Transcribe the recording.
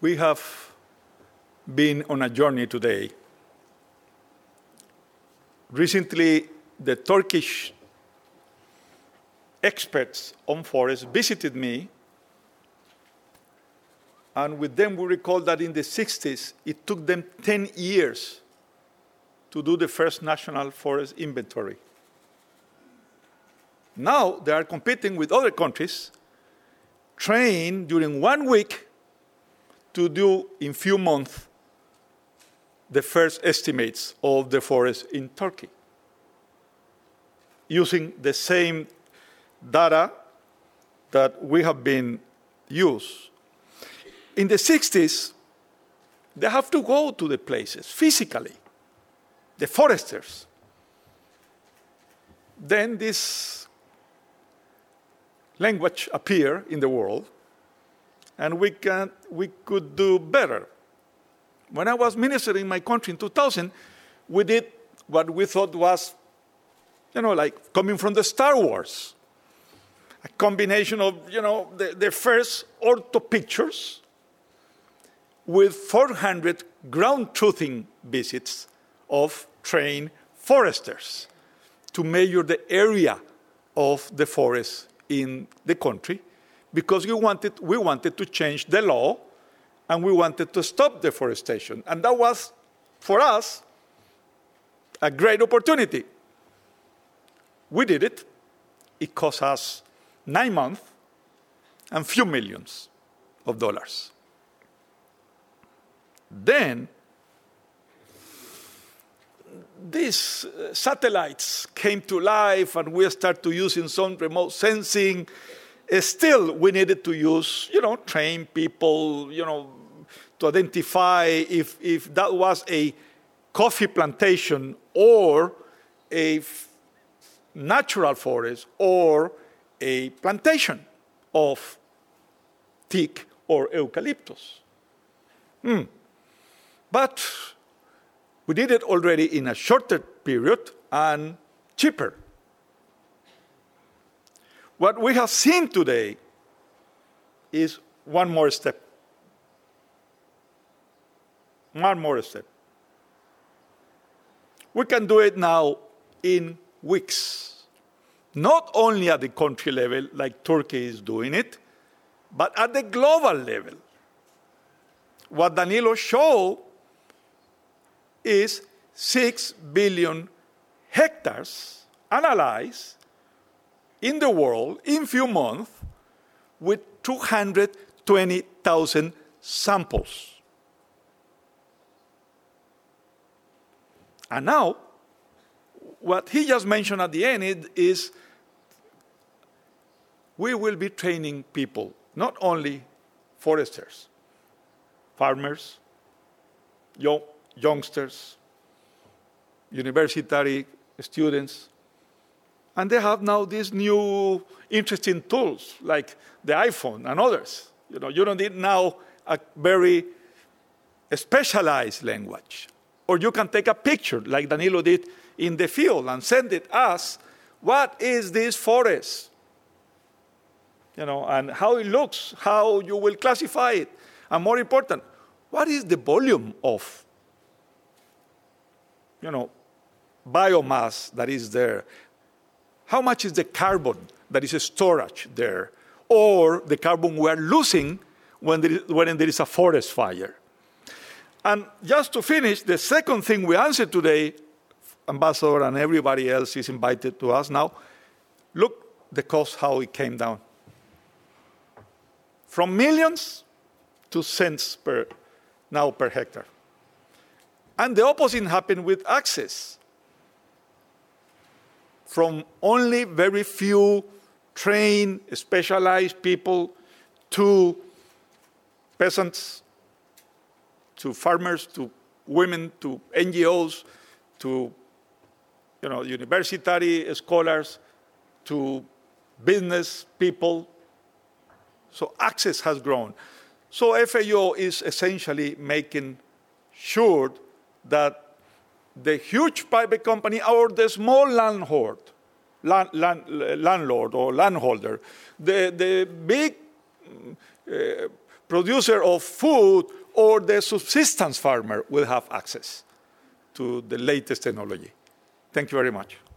We have been on a journey today. Recently, the Turkish experts on forests visited me, and with them we recall that in the 60s, it took them 10 years to do the first national forest inventory. Now they are competing with other countries, trained during 1 week to do in few months the first estimates of the forest in Turkey, using the same data that we have been used. In the 60s, they have to go to the places physically, the foresters. Then this language appeared in the world, and we could do better. When I was minister in my country in 2000, we did what we thought was, like coming from the Star Wars, a combination of, the first ortho pictures with 400 ground truthing visits of trained foresters to measure the area of the forest in the country, because we wanted to change the law, and we wanted to stop deforestation. And that was, for us, a great opportunity. We did it. It cost us 9 months and few millions of dollars. Then, these satellites came to life, and we started using some remote sensing. Still, we needed to use, train people, to identify if that was a coffee plantation or a natural forest or a plantation of teak or eucalyptus. But we did it already in a shorter period and cheaper. What we have seen today is one more step. One more step. We can do it now in weeks, not only at the country level, like Turkey is doing it, but at the global level. What Danilo showed is 6 billion hectares analyzed in the world in few months with 220,000 samples. And now, what he just mentioned at the end is we will be training people, not only foresters, farmers, youngsters, university students, and they have now these new interesting tools like the iPhone and others. You don't need now a very specialized language. Or you can take a picture like Danilo did in the field and send it us. What is this forest? And how it looks, how you will classify it. And more important, what is the volume of, biomass that is there? How much is the carbon that is storage there? Or the carbon we are losing when there is a forest fire? And just to finish, the second thing we answered today, Ambassador and everybody else is invited to us now, look the cost, how it came down. From millions to cents per hectare. And the opposite happened with access. From only very few trained, specialized people to peasants, to farmers, to women, to NGOs, to university scholars, to business people. So access has grown. So FAO is essentially making sure that the huge private company or the small landlord or landholder, the big producer of food or the subsistence farmer will have access to the latest technology. Thank you very much.